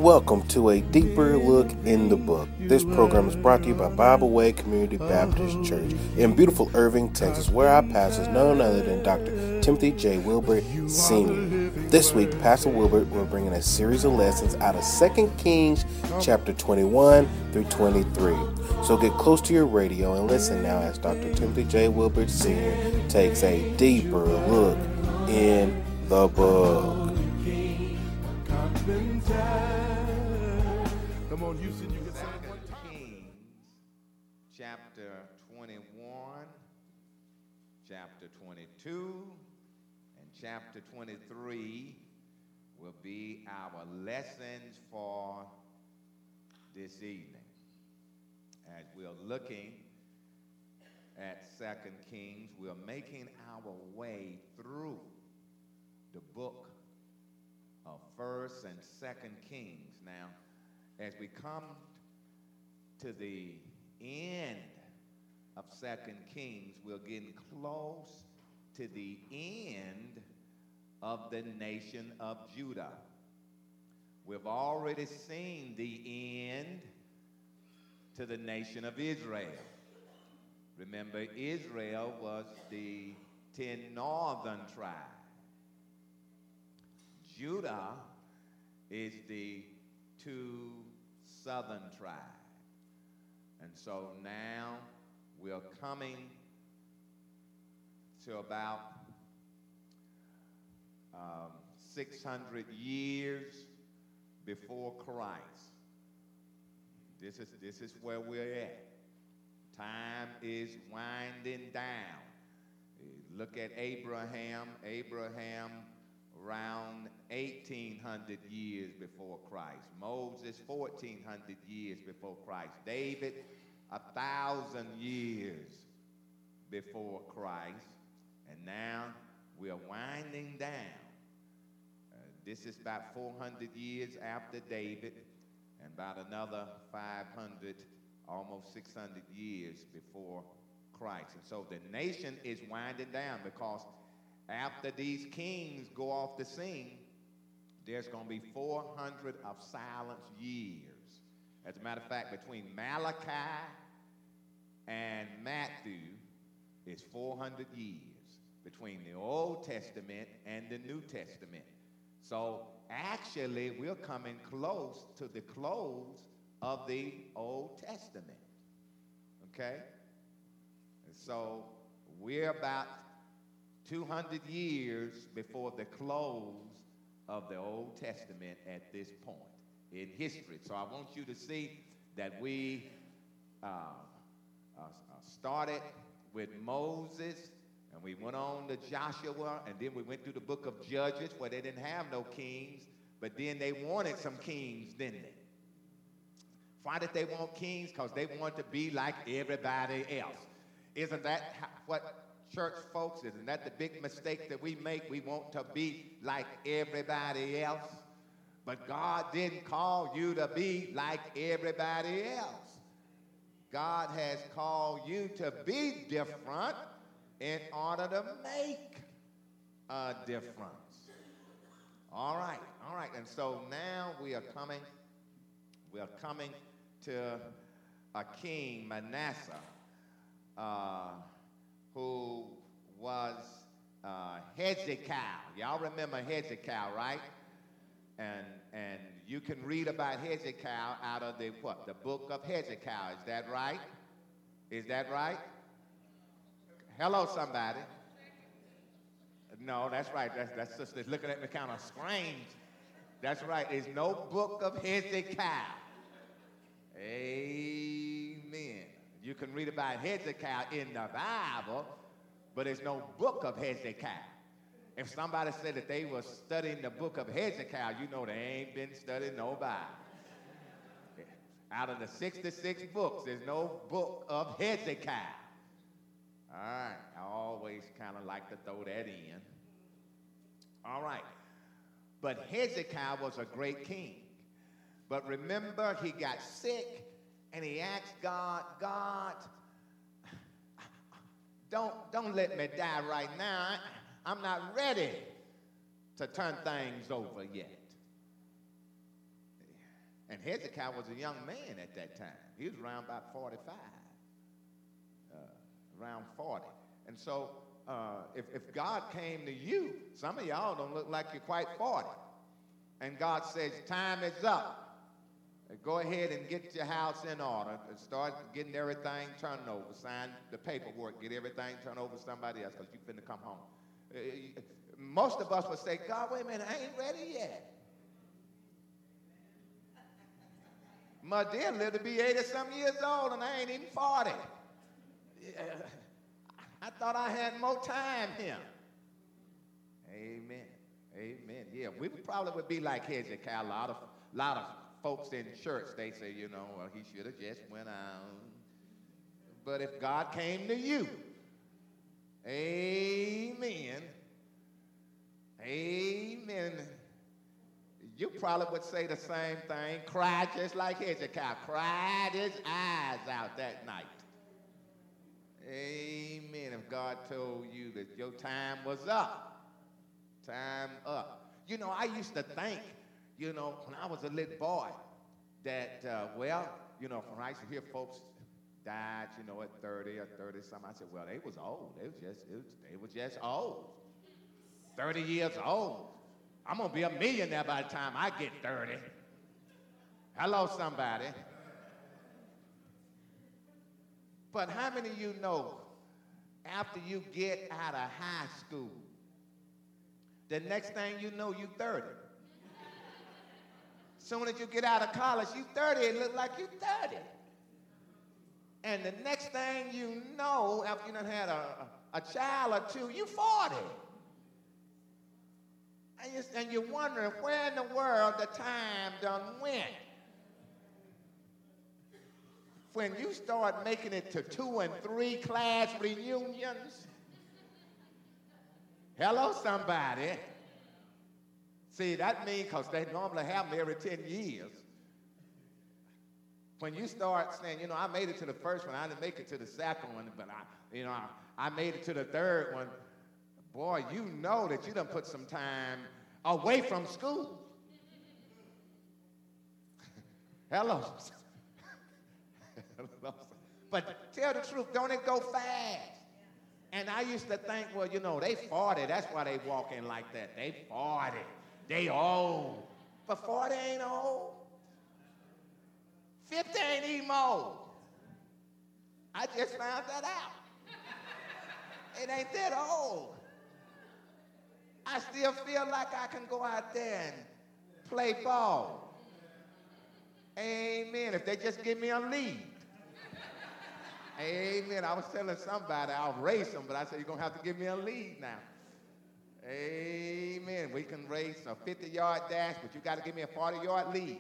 Welcome to a deeper look in the book. This program is brought to you by Bible Way Community Baptist Church in beautiful Irving, Texas, where our pastor is none other than Dr. Timothy J. Wilbert Sr. This week, Pastor Wilbert will bring in a series of lessons out of 2 Kings chapter 21 through 23. So get close to your radio and listen now as Dr. Timothy J. Wilbert Sr. takes a deeper look in the book. Come on, Houston, you can say Kings, chapter 21, chapter 22, and chapter 23 will be our lessons for this evening. As we're looking at 2 Kings, we're making our way through the book of 1st and 2nd Kings. Now, as we come to the end of 2nd Kings, we're getting close to the end of the nation of Judah. We've already seen the end to the nation of Israel. Remember, Israel was the 10 northern tribes. Judah is the 2 southern tribes. And so now we're coming to about 600 years before Christ. This is where we're at. Time is winding down. Look at Abraham. Abraham around 1,800 years before Christ. Moses, 1,400 years before Christ. David, 1,000 years before Christ. And now we are winding down. This is about 400 years after David and about another 500, almost 600 years before Christ. And so the nation is winding down because after these kings go off the scene, there's going to be 400 of silent years. As a matter of fact, between Malachi and Matthew is 400 years between the Old Testament and the New Testament. So actually, we're coming close to the close of the Old Testament. Okay? And so we're about 200 years before the close of the Old Testament at this point in history. So I want you to see that we started with Moses, and we went on to Joshua, and then we went through the book of Judges where they didn't have no kings, but then they wanted some kings, didn't they? Why did they want kings? Because they wanted to be like everybody else. Isn't that what church folks, isn't that the big mistake that we make? We want to be like everybody else. But God didn't call you to be like everybody else. God has called you to be different in order to make a difference. All right. And so now we are coming to a king, Manasseh, who was Hezekiah. Y'all remember Hezekiah, right? And you can read about Hezekiah out of the book of Hezekiah. Is that right? Is that right? Hello, somebody. No, that's right. That's sisters looking at me kind of strange. That's right. There's no book of Hezekiah. Amen. You can read about Hezekiah in the Bible, but there's no book of Hezekiah. If somebody said that they were studying the book of Hezekiah, you know they ain't been studying no Bible. Out of the 66 books, there's no book of Hezekiah. All right, I always kind of like to throw that in. All right, but Hezekiah was a great king. But remember, he got sick, and he asked God, don't let me die right now. I'm not ready to turn things over yet. And Hezekiah was a young man at that time. He was around about 45, around 40. And so if God came to you, some of y'all don't look like you're quite 40. And God says, time is up. Go ahead and get your house in order and start getting everything turned over. Sign the paperwork, get everything turned over to somebody else because you're finna come home. Most of us would say, God, wait a minute, I ain't ready yet. My dear lived to be 80-some years old and I ain't even 40. I thought I had more time here. Amen. Amen. Yeah, we probably would be like Hezekiah. A lot of folks in church, they say, you know, well, he should have just went out. But if God came to you, amen, amen, you probably would say the same thing, cry just like Hezekiah, cried his eyes out that night. Amen. If God told you that your time was up, time up. You know, I used to think, you know, when I was a little boy, that, well, you know, when I used to hear folks died, you know, at 30 or 30-something, I said, well, they was old. They were just old. 30 years old. I'm going to be a millionaire by the time I get 30. Hello, somebody. But how many of you know after you get out of high school, the next thing you know, you 30? Soon as you get out of college, you 30, it look like you 30. And the next thing you know, after you done had a child or two, you 40. And you're wondering where in the world the time done went. When you start making it to 2 and 3 class reunions, hello, somebody. See, that means because they normally have them every 10 years. When you start saying, you know, I made it to the first one, I didn't make it to the second one, but I made it to the third one. Boy, you know that you done put some time away from school. Hello. But tell the truth, don't it go fast? And I used to think, well, you know, they 40, that's why they walking like that. They 40. They old. But 40 ain't old. 50 ain't even old. I just found that out. It ain't that old. I still feel like I can go out there and play ball. Amen. If they just give me a lead. Amen. I was telling somebody I'll race them, but I said, you're going to have to give me a lead now. Amen. We can race a 50-yard dash, but you got to give me a 40-yard lead.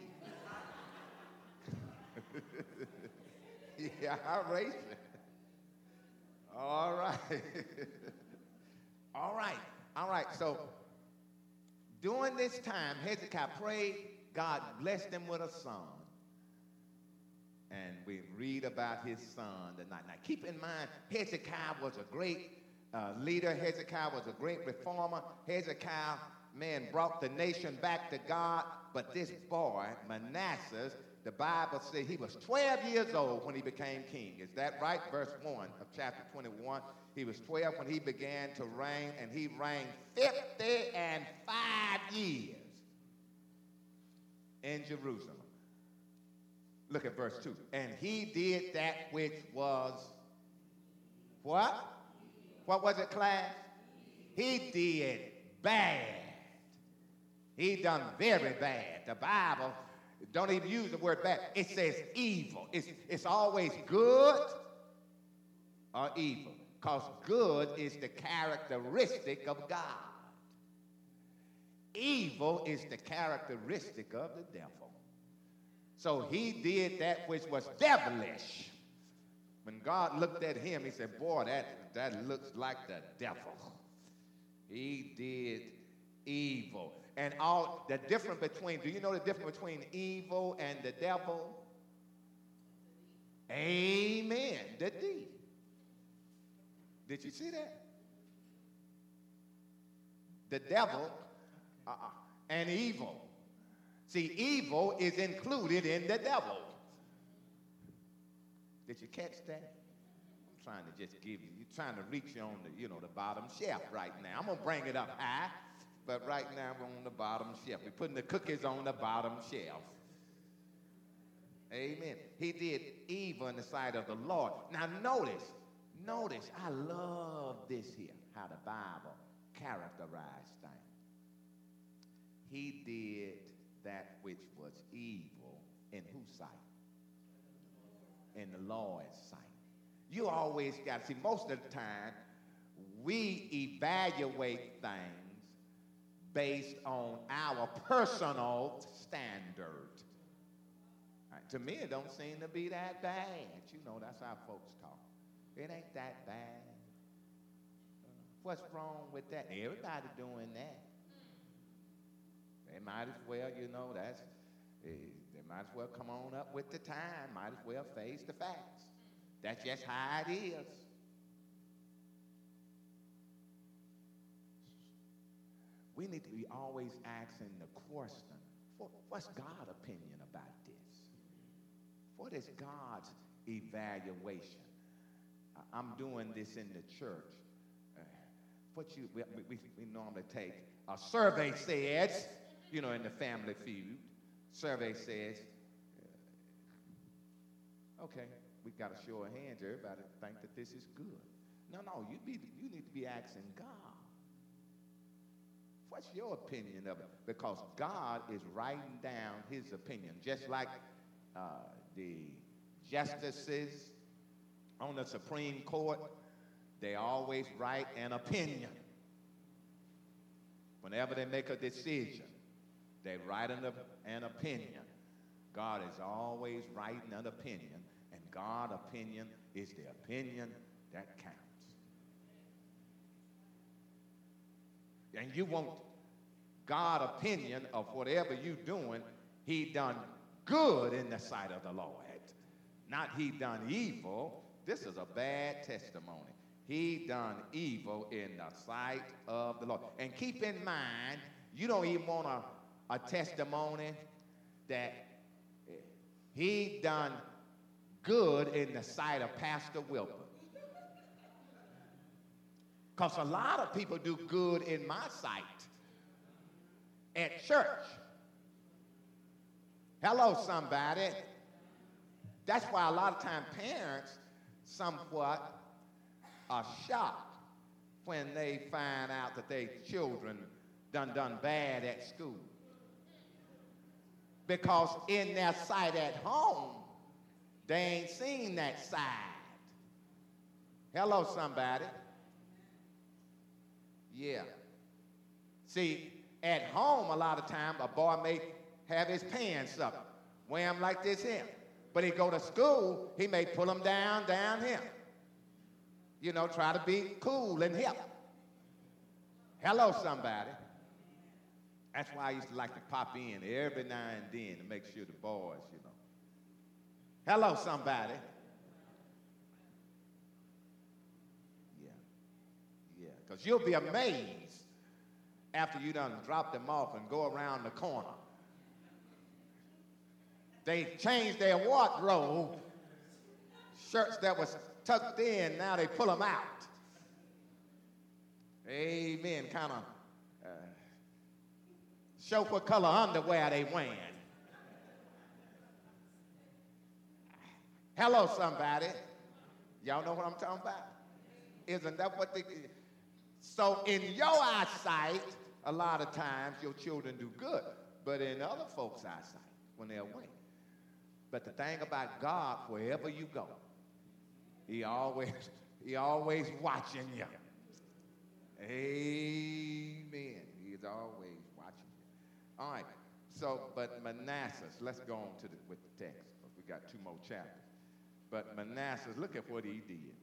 Yeah, I'll race it. All right. All right. All right. So during this time, Hezekiah prayed. God blessed him with a son. And we read about his son tonight. Now, keep in mind, Hezekiah was a great leader. Hezekiah was a great reformer. Hezekiah, man, brought the nation back to God. But this boy, Manasseh, the Bible says he was 12 years old when he became king. Is that right? Verse 1 of chapter 21. He was 12 when he began to reign, and he reigned 55 years in Jerusalem. Look at verse 2. And he did that which was what? What was it, class? He did bad. He done very bad. The Bible don't even use the word bad. It says evil. It's always good or evil, because good is the characteristic of God. Evil is the characteristic of the devil. So he did that which was devilish. When God looked at him, he said, boy, that looks like the devil. He did evil. And all the difference between, do you know the difference between evil and the devil? Amen. The deed. Did you see that? The devil and evil. See, evil is included in the devil. Did you catch that? I'm trying to just give you, you're trying to reach on the, the bottom shelf right now. I'm going to bring it up high, but right now we're on the bottom shelf. We're putting the cookies on the bottom shelf. Amen. He did evil in the sight of the Lord. Now notice, I love this here, how the Bible characterized things. He did that which was evil in whose sight? In the Lord's sight. You always got to see, most of the time, we evaluate things based on our personal standard. Right, to me, it don't seem to be that bad. That's how folks talk. It ain't that bad. What's wrong with that? Everybody doing that. They might as well, they might as well come on up with the time. Might as well face the facts. That's just how it is. We need to be always asking the question, what's God's opinion about this? What is God's evaluation? I'm doing this in the church. We normally take a survey says, in the Family Feud. Survey says, okay, we got a show of hands. Everybody think that this is good. No, you need to be asking God. What's your opinion of it? Because God is writing down his opinion, just like the justices on the Supreme Court, they always write an opinion. Whenever they make a decision, they write an opinion. God is always writing an opinion, and God's opinion is the opinion that counts. And you want God's opinion of whatever you're doing, he done good in the sight of the Lord. Not he done evil. This is a bad testimony. He done evil in the sight of the Lord. And keep in mind, you don't even want a testimony that he done good in the sight of Pastor Wilbur. Because a lot of people do good in my sight at church. Hello, somebody. That's why a lot of times parents somewhat are shocked when they find out that their children done bad at school. Because in their sight at home, they ain't seen that side. Hello, somebody. Yeah. See, at home, a lot of times, a boy may have his pants up, wear them like this here. But he go to school, he may pull them down here. Try to be cool and hip. Hello, somebody. That's why I used to like to pop in every now and then to make sure the boys, Hello, somebody. Yeah, because you'll be amazed after you done drop them off and go around the corner. They changed their wardrobe. Shirts that was tucked in, now they pull them out. Amen. Kind of show what color underwear they wearing. Hello, somebody. Y'all know what I'm talking about? Isn't that what they... So in your eyesight, a lot of times your children do good, but in other folks' eyesight, when they're away. But the thing about God, wherever you go, he always watching you. Amen. He is always watching you. All right. So, but Manasseh, let's go on with the text, because we got 2 more chapters. But Manasseh, look at what he did.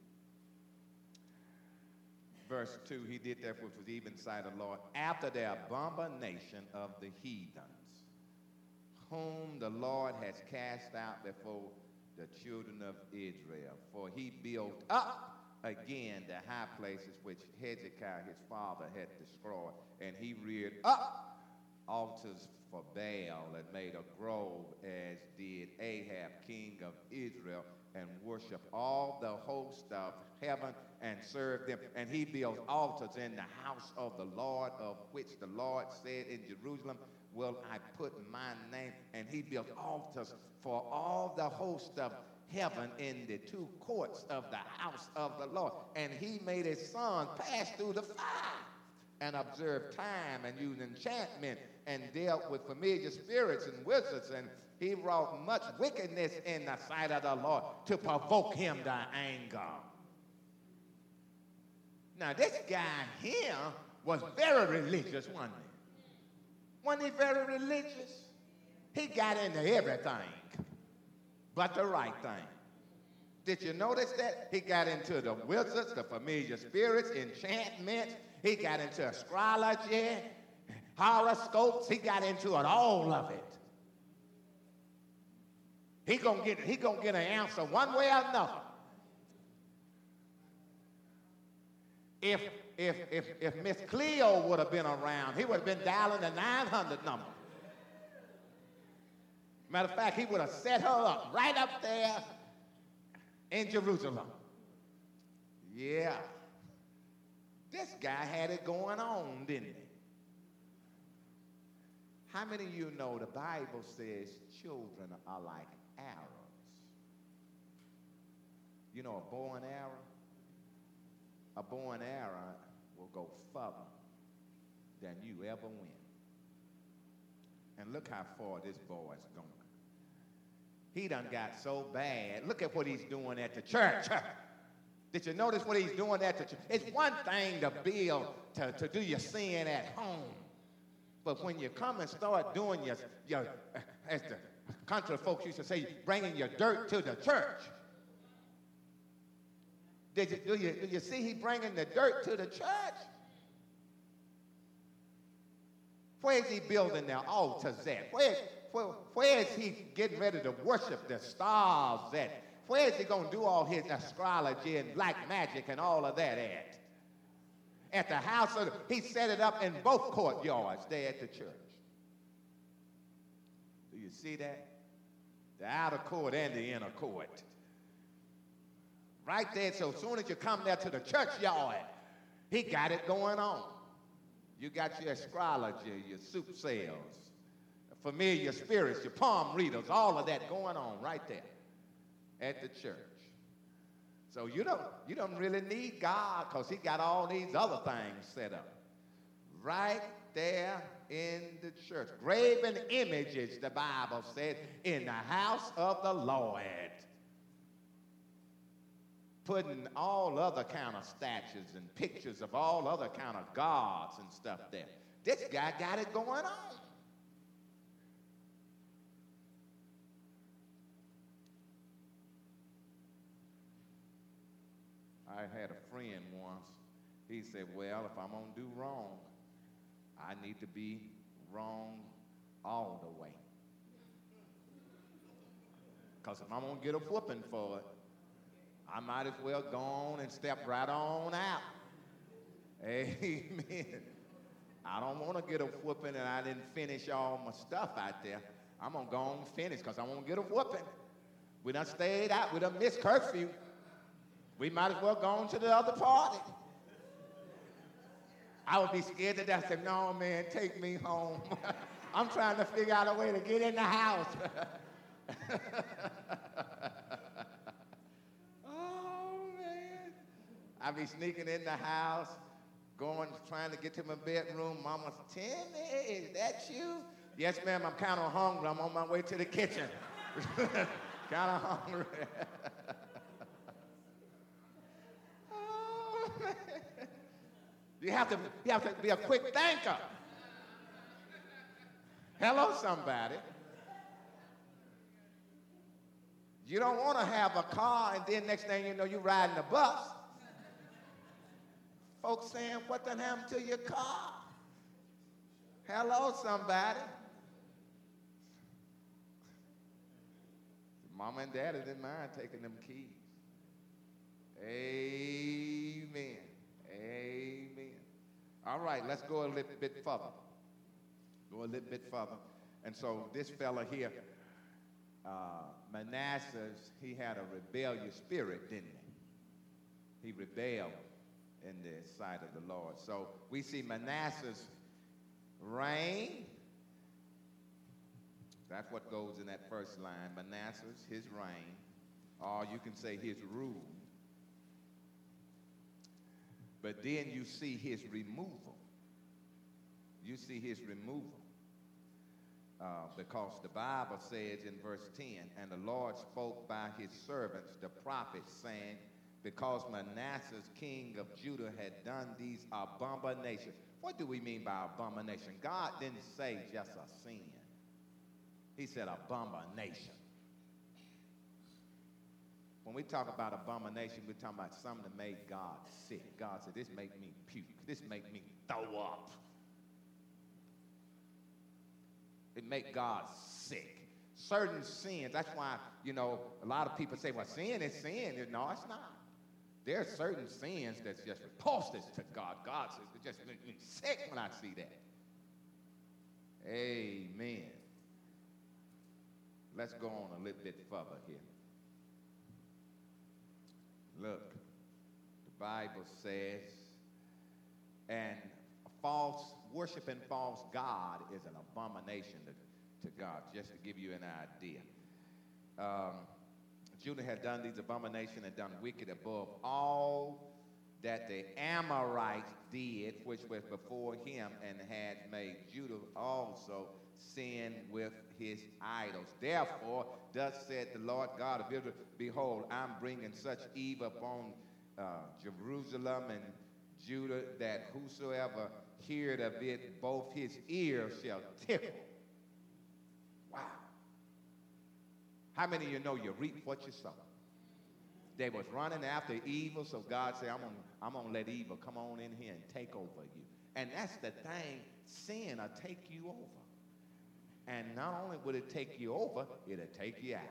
Verse 2, he did that which was even sight of the Lord, after the abomination of the heathens, whom the Lord has cast out before the children of Israel. For he built up again the high places which Hezekiah his father had destroyed, and he reared up altars for Baal and made a grove, as did Ahab, king of Israel, and worshiped all the host of heaven and served them. And he built altars in the house of the Lord, of which the Lord said, in Jerusalem will I put my name. And he built altars for all the host of heaven in the two courts of the house of the Lord. And he made his son pass through the fire and observed time and used enchantment and dealt with familiar spirits and wizards. And he wrought much wickedness in the sight of the Lord to provoke him to anger. Now, this guy here was very religious, wasn't he? Wasn't he very religious? He got into everything but the right thing. Did you notice that? He got into the wizards, the familiar spirits, enchantments. He got into astrology, horoscopes. He got into it, all of it. He gonna get an answer one way or another. If Miss Cleo would have been around, he would have been dialing the 900 number. Matter of fact, he would have set her up right up there in Jerusalem. Yeah. This guy had it going on, didn't he? How many of you know the Bible says children are like arrows? You know a bow and arrow? A bow and arrow will go further than you ever went. And look how far this boy is going. He done got so bad. Look at what he's doing at the church. Did you notice what he's doing at the church? It's one thing to build, to do your sin at home. But when you come and start doing your as the country folks used to say, bringing your dirt to the church. Do you see he bringing the dirt to the church? Where is he building their altars at? Where is he getting ready to worship the stars at? Where is he going to do all his astrology and black magic and all of that at? At the house of, he set it up in both courtyards there at the church. Do you see that? The outer court and the inner court. Right there, so as soon as you come there to the churchyard, he got it going on. You got your astrology, your soothsayers, familiar spirits, your palm readers, all of that going on right there at the church. So you don't really need God because he got all these other things set up. Right there in the church. Graven images, the Bible said, in the house of the Lord. Putting all other kind of statues and pictures of all other kind of gods and stuff there. This guy got it going on. I had a friend once. He said, well, if I'm going to do wrong, I need to be wrong all the way. Because if I'm going to get a whooping for it, I might as well go on and step right on out. Amen. I don't want to get a whooping and I didn't finish all my stuff out there. I'm going to go on and finish because I won't get a whooping. We done stayed out. We done missed curfew. We might as well go on to the other party. I would be scared to death. I said, no, man, take me home. I'm trying to figure out a way to get in the house. Oh, man. I be sneaking in the house, trying to get to my bedroom. Mama's, Timmy, is that you? Yes, ma'am, I'm kind of hungry. I'm on my way to the kitchen. Kind of hungry. You have to be a quick thinker. Hello, somebody. You don't want to have a car and then next thing you know, you're riding a bus. Folks saying, what done happened to your car? Hello, somebody. Mama and daddy didn't mind taking them keys. Amen. Amen. All right, let's go a little bit further. Go a little bit further. And so this fella here, Manasseh, he had a rebellious spirit, didn't he? He rebelled in the sight of the Lord. So we see Manasseh's reign. That's what goes in that first line. Manasseh's, his reign, or you can say his rule. But then you see his removal. You see his removal. Because the Bible says in verse 10, and the Lord spoke by his servants, the prophets, saying, because Manasseh, king of Judah, had done these abominations. What do we mean by abomination? God didn't say just a sin. He said abomination. When we talk about abomination, we're talking about something that made God sick. God said, this make me puke. This make me throw up. It make God sick. Certain sins, that's why, a lot of people say, well, sin is sin. No, it's not. There are certain sins that's just repulsive to God. God says, it just makes me sick when I see that. Amen. Let's go on a little bit further here. Look, the Bible says, and worshiping false God is an abomination to God, just to give you an idea. Judah had done these abominations and done wicked above all that the Amorites did, which was before him, and had made Judah also sin with his idols. Therefore, thus said the Lord God of Israel, behold, I'm bringing such evil upon Jerusalem and Judah that whosoever heareth of it, both his ears shall tickle. Wow. How many of you know you reap what you sow? They was running after evil, so God said, I'm gonna let evil come on in here and take over you. And that's the thing, sin will take you over. And not only will it take you over, it'll take you out.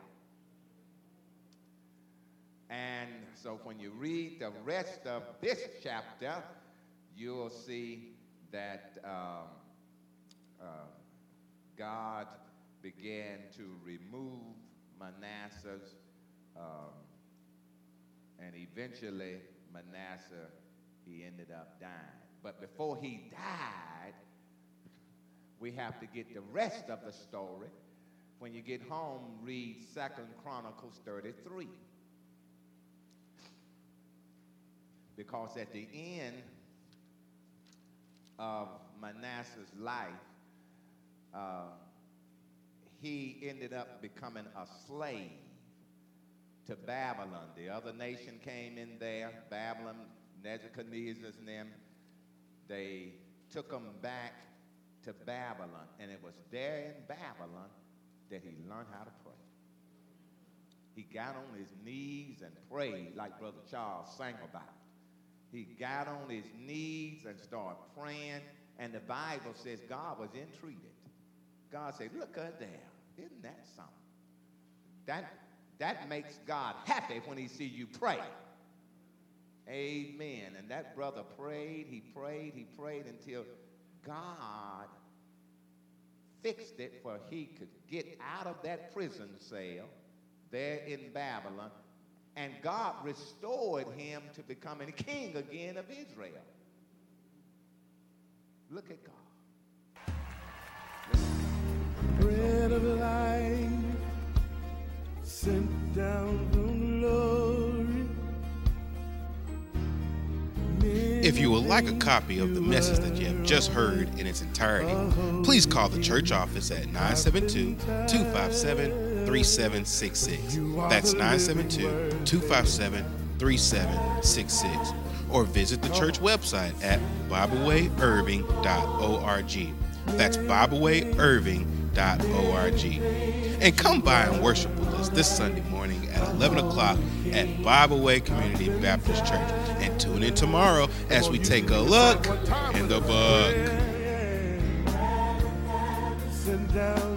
And so when you read the rest of this chapter, you'll see that God began to remove Manasseh, and eventually Manasseh, he ended up dying. But before he died, we have to get the rest of the story. When you get home, read 2 Chronicles 33. Because at the end of Manasseh's life, he ended up becoming a slave to Babylon. The other nation came in there, Babylon, Nebuchadnezzar and them. They took him back to Babylon, and it was there in Babylon that he learned how to pray. He got on his knees and prayed like Brother Charles sang about. He got on his knees and started praying, and the Bible says God was entreated. God said, look at there. Isn't that something? That makes God happy when he sees you pray. Amen. And that brother prayed, he prayed until God fixed it where he could get out of that prison cell there in Babylon, and God restored him to becoming king again of Israel. Look at God. Bread of life sent down from glory. If you would like a copy of the message that you have just heard in its entirety, please call the church office at 972-257-3766. That's 972-257-3766. Or visit the church website at BibleWayIrving.org. That's BibleWayIrving.org. And come by and worship with us this Sunday morning at 11 o'clock at Bible Way Community Baptist Church. And tune in tomorrow as we take a look in the book.